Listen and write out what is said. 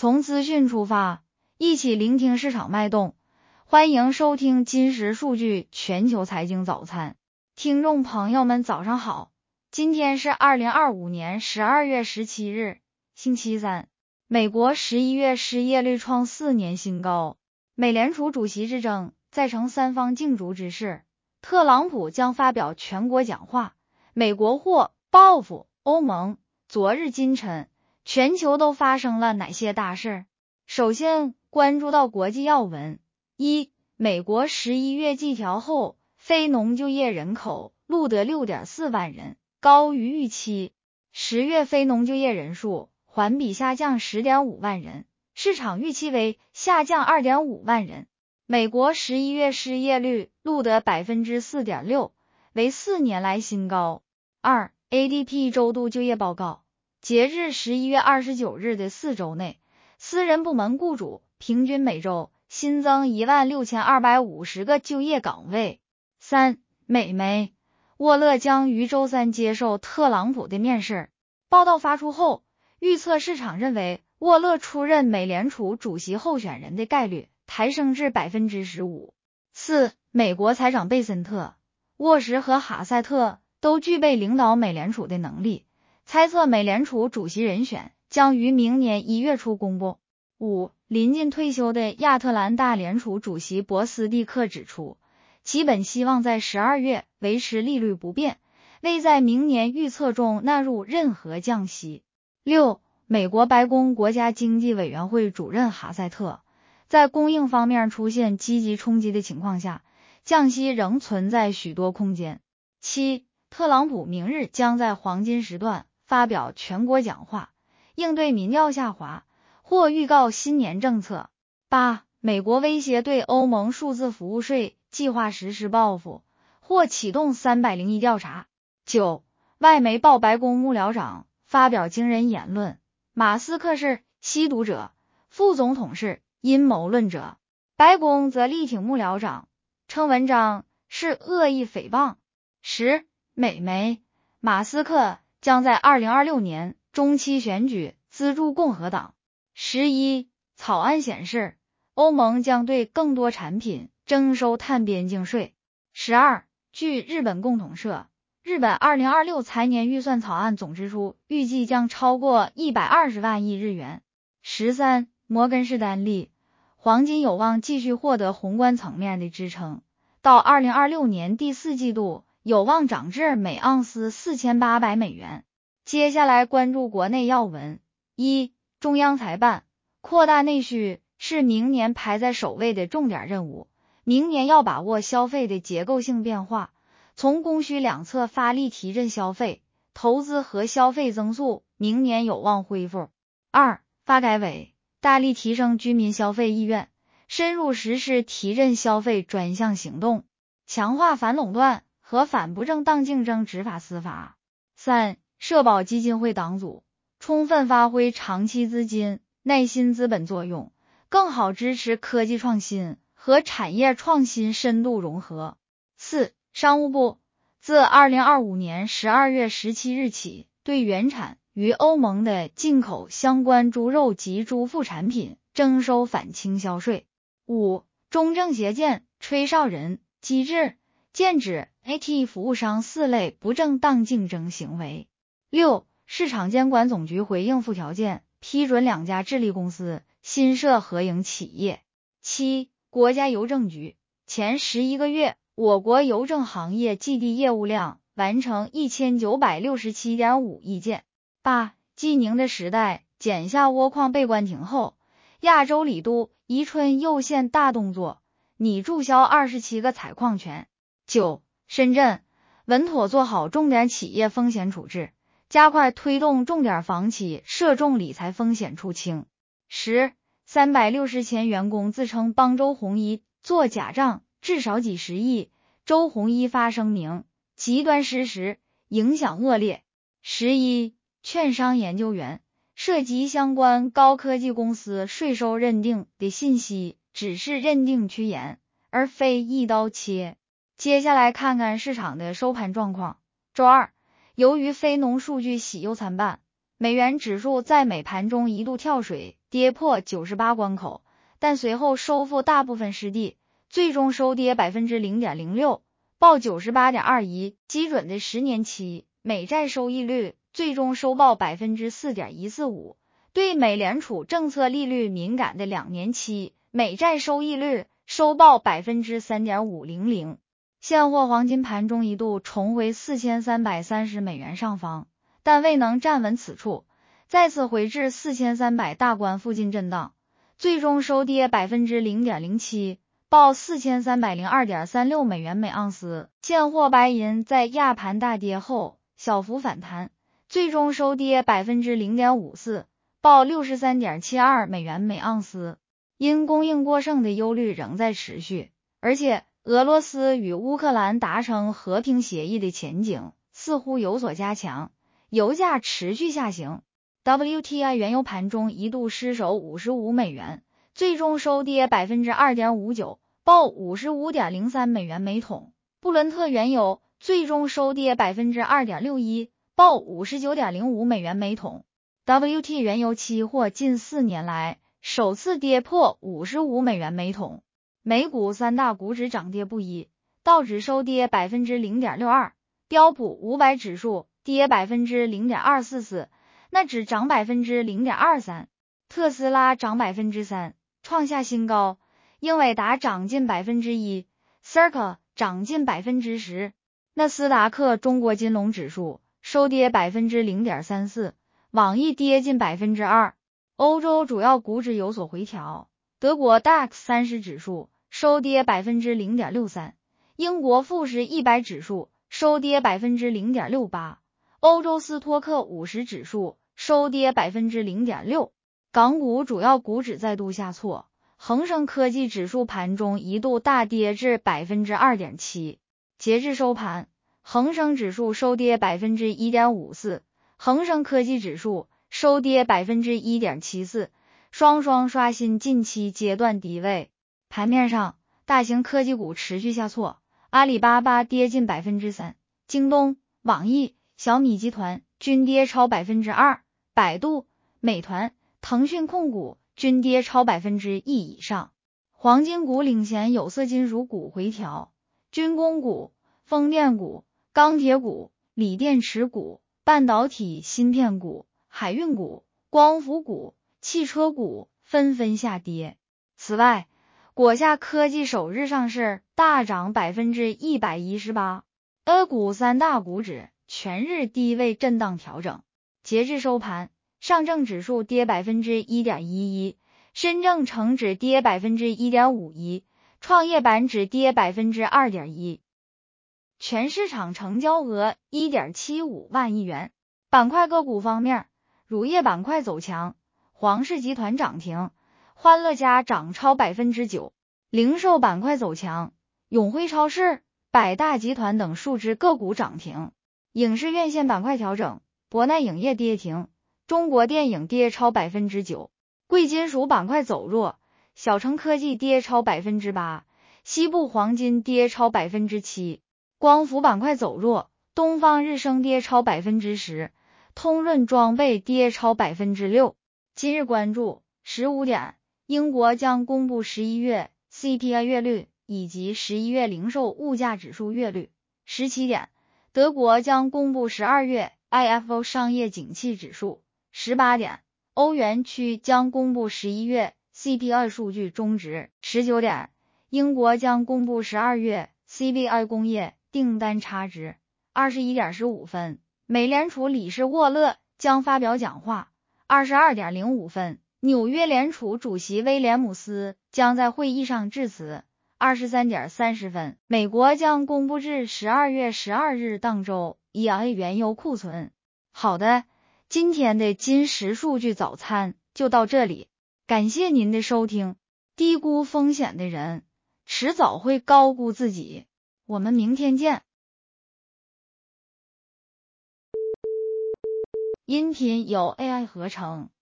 从资讯出发，一起聆听市场脉动。欢迎收听今时数据全球财经早餐。听众朋友们早上好，今天是2025年12月17日，星期三。美国11月失业率创4年新高。美联储主席之争再成三方竞逐之势，特朗普将发表全国讲话，美国或报复欧盟。昨日今晨，全球都发生了哪些大事？首先关注到国际要闻。一、美国11月季调后非农就业人口录得 6.4 万人，高于预期。10月非农就业人数环比下降 10.5 万人，市场预期为下降 2.5 万人。美国11月失业率录得 4.6%， 为4年来新高。二、ADP 周度就业报告，截至11月29日的4周内，私人部门雇主平均每周新增16250个就业岗位。三、美媒，沃勒将于周三接受特朗普的面试。报道发出后，预测市场认为沃勒出任美联储主席候选人的概率抬升至 15%。四、美国财长贝森特、沃什和哈塞特都具备领导美联储的能力，猜测美联储主席人选将于明年1月初公布。五、临近退休的亚特兰大联储主席博斯蒂克指出，其本希望在12月维持利率不变，未在明年预测中纳入任何降息。六、美国白宫国家经济委员会主任哈塞特，在供应方面出现积极冲击的情况下，降息仍存在许多空间。七、特朗普明日将在黄金时段发表全国讲话，应对民调下滑或预告新年政策。八、美国威胁对欧盟数字服务税计划实施报复，或启动301调查。九、外媒报白宫幕僚长发表惊人言论，马斯克是吸毒者，副总统是阴谋论者。白宫则力挺幕僚长，称文章是恶意诽谤。十、美媒，马斯克将在2026年中期选举资助共和党。11、草案显示，欧盟将对更多产品征收碳边境税。12、据日本共同社，日本2026财年预算草案总支出预计将超过120万亿日元。13、摩根士丹利，黄金有望继续获得宏观层面的支撑，到2026年第4季度有望涨至每盎司4800美元。接下来关注国内要闻。一、中央财办，扩大内需是明年排在首位的重点任务，明年要把握消费的结构性变化，从供需两侧发力提振消费，投资和消费增速明年有望恢复。二、发改委大力提升居民消费意愿，深入实施提振消费专项行动，强化反垄断和反不正当竞争执法司法。三、社保基金会党组充分发挥长期资金、耐心资本作用，更好支持科技创新和产业创新深度融合。四、商务部自2025年12月17日起，对原产于欧盟的进口相关猪肉及猪副产品征收反倾销税。五、中政协建吹哨人机制，禁止 IT 服务商4类不正当竞争行为。六、市场监管总局回应附条件，批准2家智利公司新设合营企业。七、国家邮政局前11个月，我国邮政行业寄递业务量完成 1967.5 亿件。八、济宁的时代剪下窝矿被关停后，亚洲李都宜春右线大动作，拟注销27个采矿权。九、深圳稳妥做好重点企业风险处置，加快推动重点房企涉重理财风险出清。十、360前员工自称帮周鸿祎做假账，至少几十亿，周鸿祎发声明，极端失实，影响恶劣。11、券商研究员涉及相关高科技公司税收认定的信息只是认定趋严，而非一刀切。接下来看看市场的收盘状况。周二，由于非农数据喜忧参半， 美元指数在美盘中一度跳水，跌破98关口，但随后收复大部分失地，最终收跌 0.06%， 报 98.21， 基准的10年期美债收益率最终收报 4.145%， 对美联储政策利率敏感的2年期美债收益率收报 3.500%。 现货黄金盘中一度重回4330美元上方，但未能站稳此处，再次回至4300大关附近震荡，最终收跌 0.07%， 报 4302.36 美元每盎司。现货白银在亚盘大跌后小幅反弹，最终收跌 0.54%， 报 63.72 美元每盎司。因供应过剩的忧虑仍在持续，而且俄罗斯与乌克兰达成和平协议的前景似乎有所加强，油价持续下行。WTI 原油盘中一度失守55美元，最终收跌 2.59%， 报 55.03 美元每桶。布伦特原油最终收跌 2.61%， 报 59.05 美元每桶。WT 原油期货近4年来首次跌破55美元每桶。美股三大股指涨跌不一，道指收跌 0.62%， 标普500指数跌 0.244%， 纳指涨 0.23%， 特斯拉涨 3%， 创下新高，英伟达涨近 1%， Circa 涨近 10%， 纳斯达克中国金龙指数收跌 0.34%， 网易跌近 2%。 欧洲主要股指有所回调，德国 DAX 30指数收跌 0.63%， 英国富时100指数收跌 0.68%， 欧洲斯托克50指数收跌 0.6%。 港股主要股指再度下挫，恒生科技指数盘中一度大跌至 2.7%， 截至收盘，恒生指数收跌 1.54%， 恒生科技指数收跌 1.74%， 双刷新近期阶段低位。盘面上，大型科技股持续下挫，阿里巴巴跌近 3%， 京东、网易、小米集团均跌超 2%， 百度、美团、腾讯控股均跌超 1% 以上。黄金股领衔有色金属股回调，军工股、风电股、钢铁股、锂电池股、半导体芯片股、海运股、光伏股、汽车股纷纷下跌。此外，果夏科技首日上市大涨 118%， A 股三大股指全日低位震荡调整。截至收盘，上证指数跌 1.11%， 深证成指跌 1.51%， 创业板指跌 2.1%。 全市场成交额 1.75 万亿元。板块个股方面，乳业板块走强，黄氏集团涨停，欢乐家涨超 9%。 零售板块走强，永辉超市、百大集团等数只个股涨停。影视院线板块调整，博奈影业跌停，中国电影跌超 9%。 贵金属板块走弱，小成科技跌超 8%， 西部黄金跌超 7%。 光伏板块走弱，东方日升跌超 10%， 通润装备跌超 6%。 今日关注15点，英国将公布11月 CPI 月率以及11月零售物价指数月率。17点，德国将公布12月 IFO 商业景气指数。18点，欧元区将公布11月 CPI 数据中值。19点，英国将公布12月 CPI 工业订单差值。21点15分，美联储理事沃勒将发表讲话。22点05分，纽约联储主席威廉姆斯将在会议上致辞。23点30分，美国将公布至12月12日当周EIA 原油库存。好的，今天的金石数据早餐就到这里，感谢您的收听。低估风险的人，迟早会高估自己。我们明天见。音频由 AI 合成。